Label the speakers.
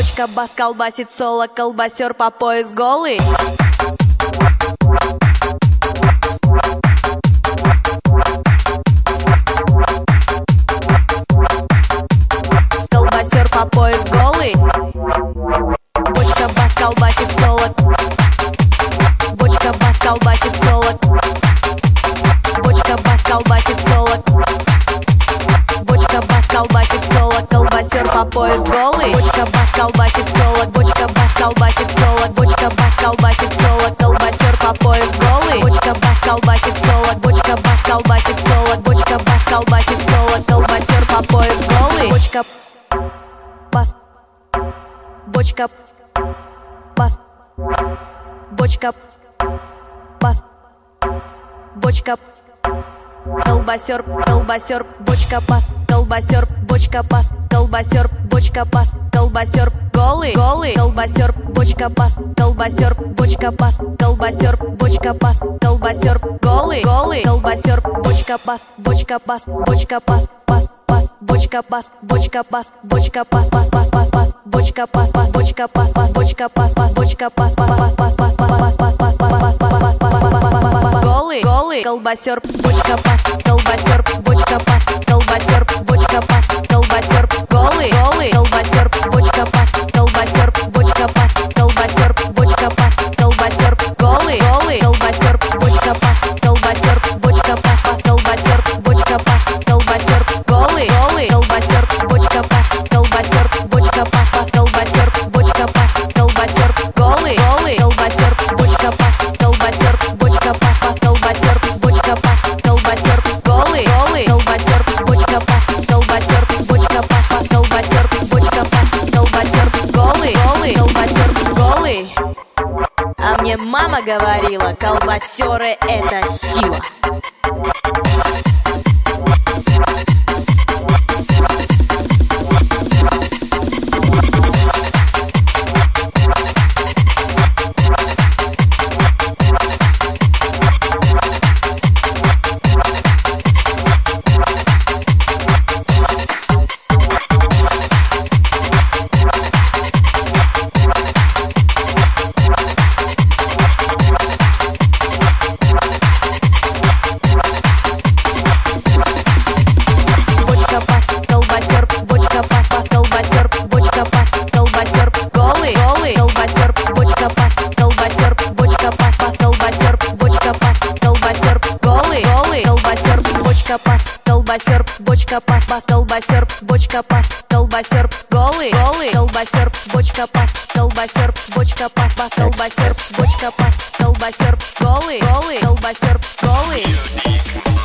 Speaker 1: Бочка, бас, колбасит соло, колбасер по пояс голый. Колбасер по пояс голый. Бочка, бас, колбасит соло. Бочка, бас, колбасит соло. Бочка, бас, колбасит соло. Бочка, бас, колбасит соло. Колбасер по пояс голый. Бочка, бас, колбасит соло. Бочка, бас, колбасит соло. Бочка, бас, колбасит соло. Колбасер по пояс голый. Бочка, бас, колбасит соло. Бочка, бас, колбасит соло. Бочка, бас, колбасит соло. Колбасер по пояс голый. Бочка, бас. Бочка, бас. Бочка, бас. Бочка, колбасер, колбасер, бочка, пас, колбасер, бочка, пас, колбасер, бочка, пас, колбасер, голый, голый, колбасер, бочка, пас, колбасер, бочка, пас, колбасер, бочка, пас, колбасер, голый, голый, колбасер, бочка, пас, бочка, пас, бочка, пас, пас, пас, бочка, пас, бочка, пас, бочка, пас, пас, пас, пас, пас, бочка, пас, пас, бочка, пас, пас, бочка, пас, пас, бочка, пас, пас, пас, пас, пас, пас, пас, пас, пас, пас, пас, голый, голый, колбасер, бочка, пас, колбасер, бочка, пас, колбасер, бочка, пас, колбасер, голый, голый, колбасер, бочка, пас, колбасер, бочка, пас, колбасер, бочка, пас, колбасер, голый, голый, колбасер, бочка, пас, колбасер, бочка, пас, пас, колбасер, бочка, пас, колбасер, голый, голый, колбасер, бочка, пас, колбасер, бочка, пас, пас, колбасер, бочка, пас, колбасер, голый, голый, колбасер, бочка, пас, колбасер, бочка, пас, пас, колбасер, бочка, пас, колбасер, голый, голый, колбасер, бочка, пас, колбасер, бочка, пас, пас, колбасер, бочка, пас, колбасер, голый, голый, колбасер, голый. А мне мама говорила, колбасеры это сила. Бочка, пас, пас, колбасер, бочка, пас, колбасер, голый, голый, колбасер, бочка, пас, колбасер, бочка, пас, пас, колбасер, бочка, пас, колбасер, голый, голый, колбасер, голый.